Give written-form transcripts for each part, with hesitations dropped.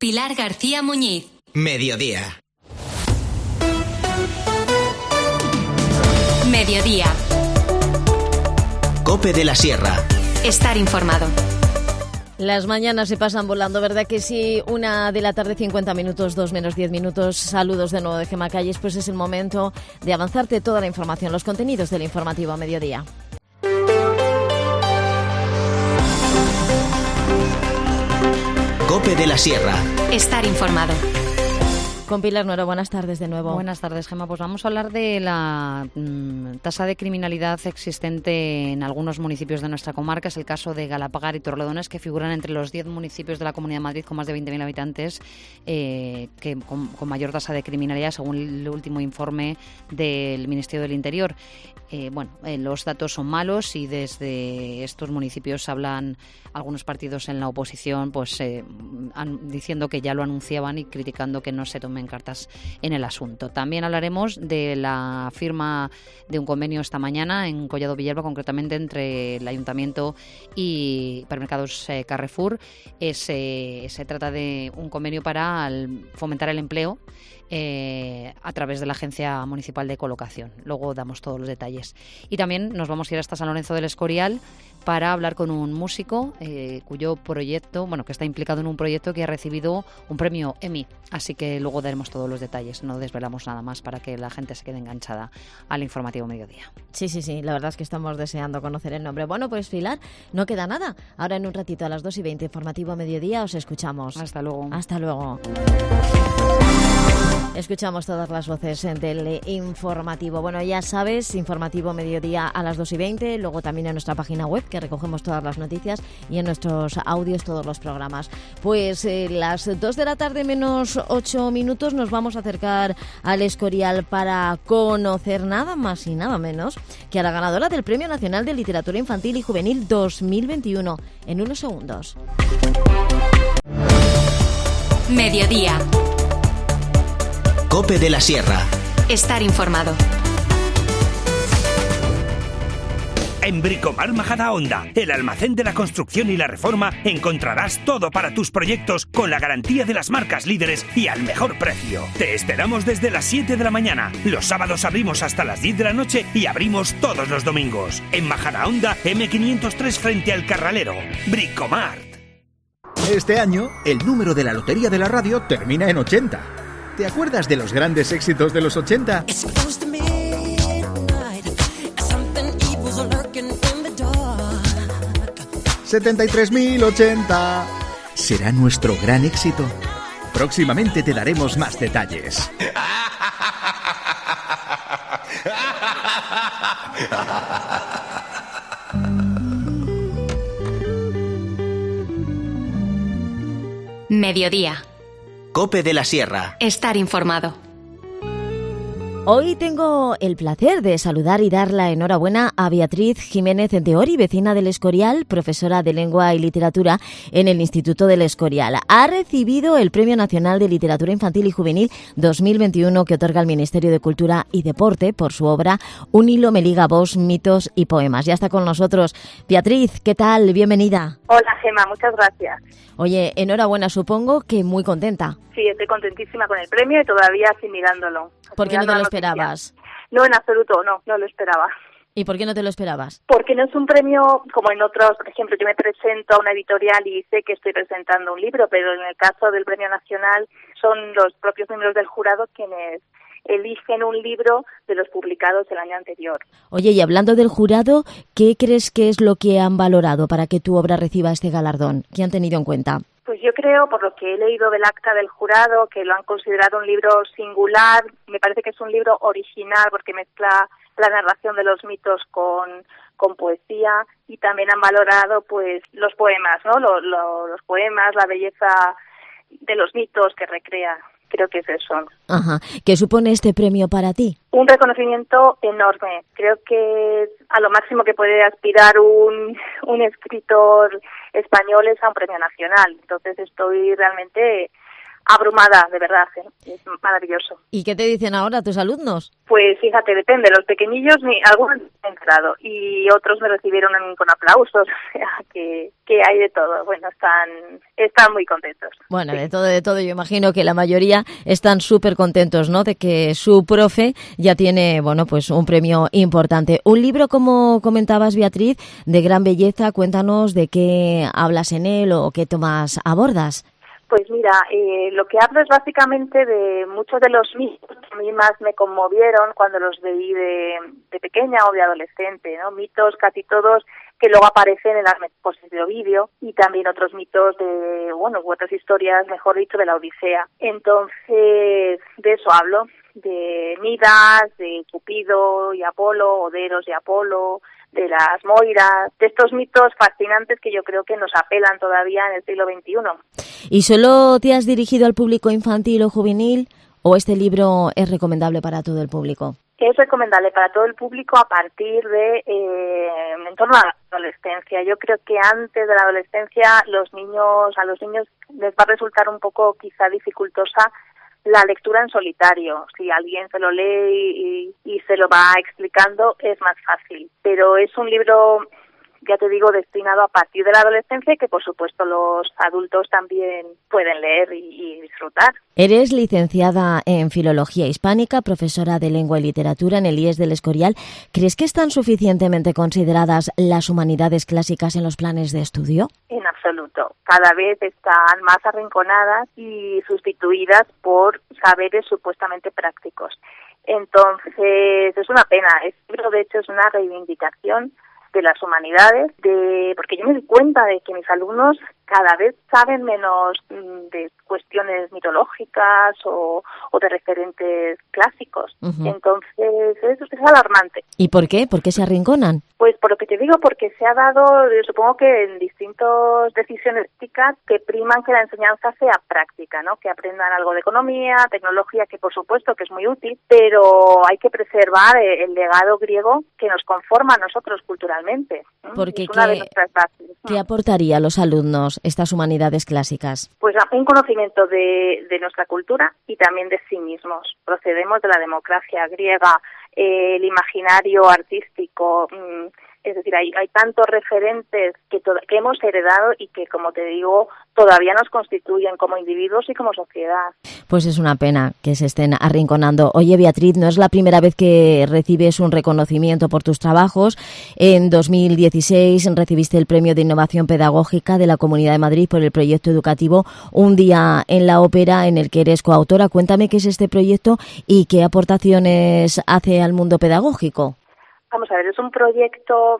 Pilar García Muñiz. Mediodía. Mediodía. COPE de la Sierra. Estar informado. Las mañanas se pasan volando, ¿verdad que sí? 1:50 PM, 2 menos 10 minutos. Saludos de nuevo de Gemma Calles. Pues es el momento de avanzarte toda la información, los contenidos del informativo a mediodía. COPE de la Sierra. Estar informado. Con Pilar Nuero, buenas tardes de nuevo. Buenas tardes, Gemma. Pues vamos a hablar de la tasa de criminalidad existente en algunos municipios de nuestra comarca. Es el caso de Galapagar y Torrelodones, que figuran entre los 10 municipios de la Comunidad de Madrid con más de 20.000 habitantes que con mayor tasa de criminalidad, según el último informe del Ministerio del Interior. Los datos son malos y desde estos municipios hablan algunos partidos en la oposición diciendo que ya lo anunciaban y criticando que no se tomen cartas en el asunto. También hablaremos de la firma de un convenio esta mañana en Collado Villalba, concretamente entre el Ayuntamiento y Hipermercados Carrefour. Se trata de un convenio para fomentar el empleo a través de la Agencia Municipal de Colocación. Luego damos todos los detalles. Y también nos vamos a ir hasta San Lorenzo del Escorial para hablar con un músico cuyo proyecto, que está implicado en un proyecto que ha recibido un premio Emmy. Así que luego daremos todos los detalles. No desvelamos nada más para que la gente se quede enganchada al informativo mediodía. Sí. La verdad es que estamos deseando conocer el nombre. Bueno, pues Pilar, no queda nada. Ahora en un ratito a las 2:20, informativo mediodía, os escuchamos. Hasta luego. Hasta luego. Escuchamos todas las voces del informativo. Bueno, ya sabes, informativo mediodía a las 2:20, luego también en nuestra página web, que recogemos todas las noticias, y en nuestros audios todos los programas. Pues las 2 de la tarde menos 8 minutos nos vamos a acercar al Escorial para conocer nada más y nada menos que a la ganadora del Premio Nacional de Literatura Infantil y Juvenil 2021. En unos segundos. Mediodía. COPE de la Sierra. Estar informado. En Bricomar Majadahonda, el almacén de la construcción y la reforma, encontrarás todo para tus proyectos con la garantía de las marcas líderes y al mejor precio. Te esperamos desde las 7 de la mañana. Los sábados abrimos hasta las 10 de la noche y abrimos todos los domingos. En Majadahonda, M503 frente al Carralero. Bricomart. Este año, el número de la Lotería de la Radio termina en 80. ¿Te acuerdas de los grandes éxitos de los 80? 73.080. ¿Será nuestro gran éxito? Próximamente te daremos más detalles. Mediodía. COPE de la Sierra. Estar informado. Hoy tengo el placer de saludar y dar la enhorabuena a Beatriz Jiménez de Ori, vecina del Escorial, profesora de Lengua y Literatura en el Instituto del Escorial. Ha recibido el Premio Nacional de Literatura Infantil y Juvenil 2021 que otorga el Ministerio de Cultura y Deporte por su obra Un hilo me liga voz, mitos y poemas. Ya está con nosotros. Beatriz, ¿qué tal? Bienvenida. Hola, Gemma, muchas gracias. Oye, enhorabuena, supongo que muy contenta. Sí, estoy contentísima con el premio y todavía asimilándolo. ¿Por qué no te lo esperabas? No, en absoluto, no lo esperaba. ¿Y por qué no te lo esperabas? Porque no es un premio como en otros. Por ejemplo, yo me presento a una editorial y sé que estoy presentando un libro, pero en el caso del Premio Nacional son los propios miembros del jurado quienes eligen un libro de los publicados el año anterior. Oye, y hablando del jurado, ¿qué crees que es lo que han valorado para que tu obra reciba este galardón? ¿Qué han tenido en cuenta? Pues yo creo, por lo que he leído del acta del jurado, que lo han considerado un libro singular. Me parece que es un libro original porque mezcla la narración de los mitos con poesía, y también han valorado pues los poemas, ¿no? Los poemas, la belleza de los mitos que recrea. Creo que es eso. Ajá. ¿Qué supone este premio para ti? Un reconocimiento enorme. Creo que a lo máximo que puede aspirar un escritor español es a un premio nacional. Entonces estoy realmente abrumada, de verdad, es maravilloso. ¿Y qué te dicen ahora tus alumnos? Pues fíjate, depende, los pequeñillos, algunos me han entrado y otros me recibieron con aplausos, o sea, que hay de todo. Bueno, están muy contentos. Bueno, sí. De todo, yo imagino que la mayoría están súper contentos, ¿no?, de que su profe ya tiene, bueno, pues un premio importante. Un libro, como comentabas, Beatriz, de gran belleza. Cuéntanos de qué hablas en él o qué temas abordas. Pues mira, lo que hablo es básicamente de muchos de los mitos que a mí más me conmovieron cuando los veí de pequeña o de adolescente, ¿no? Mitos casi todos que luego aparecen en las poses de Ovidio y también otros mitos u otras historias, mejor dicho, de la Odisea. Entonces, de eso hablo, de Midas, de Cupido y Apolo, Oderos y Apolo, de las Moiras, de estos mitos fascinantes que yo creo que nos apelan todavía en el siglo XXI. ¿Y solo te has dirigido al público infantil o juvenil o este libro es recomendable para todo el público? Es recomendable para todo el público a partir de en torno a la adolescencia. Yo creo que antes de la adolescencia a los niños les va a resultar un poco quizá dificultosa la lectura en solitario. Si alguien se lo lee y se lo va explicando es más fácil. Pero es un libro, ya te digo, destinado a partir de la adolescencia y que por supuesto los adultos también pueden leer y disfrutar. Eres licenciada en Filología Hispánica, profesora de Lengua y Literatura en el IES del Escorial. ¿Crees que están suficientemente consideradas las humanidades clásicas en los planes de estudio? En absoluto. Cada vez están más arrinconadas y sustituidas por saberes supuestamente prácticos. Entonces, es una pena. Este libro, de hecho, es una reivindicación de las humanidades, porque yo me di cuenta de que mis alumnos cada vez saben menos de cuestiones mitológicas o de referentes clásicos. Uh-huh. Entonces, es alarmante. ¿Y por qué? ¿Por qué se arrinconan? Pues por lo que te digo, porque se ha dado, supongo que en distintas decisiones éticas que priman que la enseñanza sea práctica, ¿no? Que aprendan algo de economía, tecnología, que por supuesto que es muy útil, pero hay que preservar el legado griego que nos conforma a nosotros culturalmente. Porque es una de nuestras bases. ¿Qué aportaría a los alumnos estas humanidades clásicas? Pues un conocimiento de nuestra cultura y también de sí mismos. Procedemos de la democracia griega, el imaginario artístico, es decir, hay tantos referentes que hemos heredado y que, como te digo, todavía nos constituyen como individuos y como sociedad. Pues es una pena que se estén arrinconando. Oye, Beatriz, no es la primera vez que recibes un reconocimiento por tus trabajos. En 2016 recibiste el Premio de Innovación Pedagógica de la Comunidad de Madrid por el proyecto educativo Un día en la ópera, en el que eres coautora. Cuéntame qué es este proyecto y qué aportaciones hace al mundo pedagógico. Vamos a ver, es un proyecto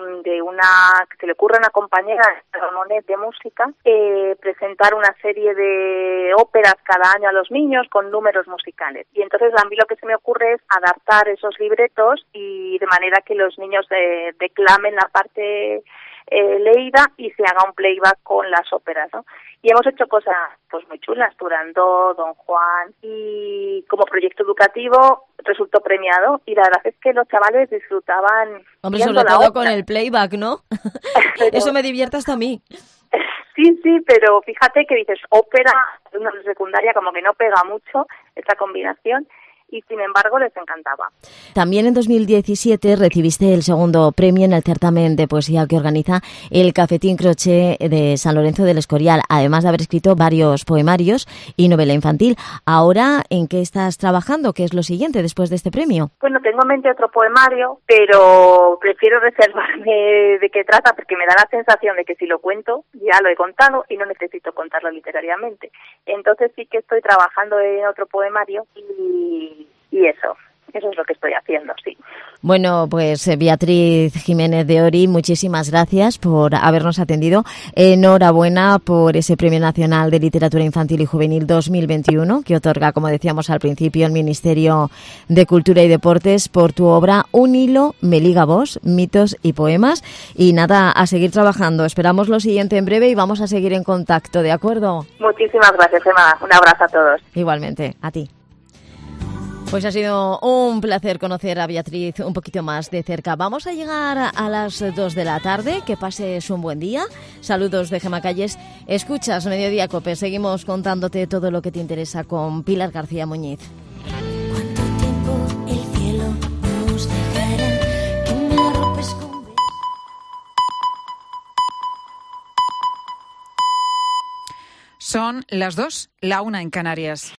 que se le ocurre a una compañera de música presentar una serie de óperas cada año a los niños con números musicales. Y entonces a mí lo que se me ocurre es adaptar esos libretos y de manera que los niños declamen la parte leída y se haga un playback con las óperas, ¿no? Y hemos hecho cosas pues muy chulas, Turandot, Don Juan, y como proyecto educativo resultó premiado y la verdad es que los chavales disfrutaban. Hombre, sobre todo con el playback, ¿no? Eso me divierte hasta a mí. Sí, pero fíjate que dices ópera, una secundaria como que no pega mucho esta combinación. Y sin embargo les encantaba. También en 2017 recibiste el segundo premio en el certamen de poesía que organiza el Cafetín Crochet de San Lorenzo del Escorial, además de haber escrito varios poemarios y novela infantil. Ahora, ¿en qué estás trabajando? ¿Qué es lo siguiente después de este premio? Bueno, tengo en mente otro poemario, pero prefiero reservarme de qué trata porque me da la sensación de que si lo cuento ya lo he contado y no necesito contarlo literariamente. Entonces sí que estoy trabajando en otro poemario y eso es lo que estoy haciendo, sí. Bueno, pues Beatriz Jiménez de Ori, muchísimas gracias por habernos atendido. Enhorabuena por ese Premio Nacional de Literatura Infantil y Juvenil 2021 que otorga, como decíamos al principio, el Ministerio de Cultura y Deportes por tu obra Un hilo me liga vos, mitos y poemas. Y nada, a seguir trabajando. Esperamos lo siguiente en breve y vamos a seguir en contacto, ¿de acuerdo? Muchísimas gracias, Emma. Un abrazo a todos. Igualmente, a ti. Pues ha sido un placer conocer a Beatriz un poquito más de cerca. Vamos a llegar a las 2 de la tarde. Que pases un buen día. Saludos de Gemma Calles. Escuchas Mediodía Cope. Seguimos contándote todo lo que te interesa con Pilar García Muñiz. ¿Cuánto tiempo el cielo nos dejará que me arropes con... Son las 2, la 1 en Canarias.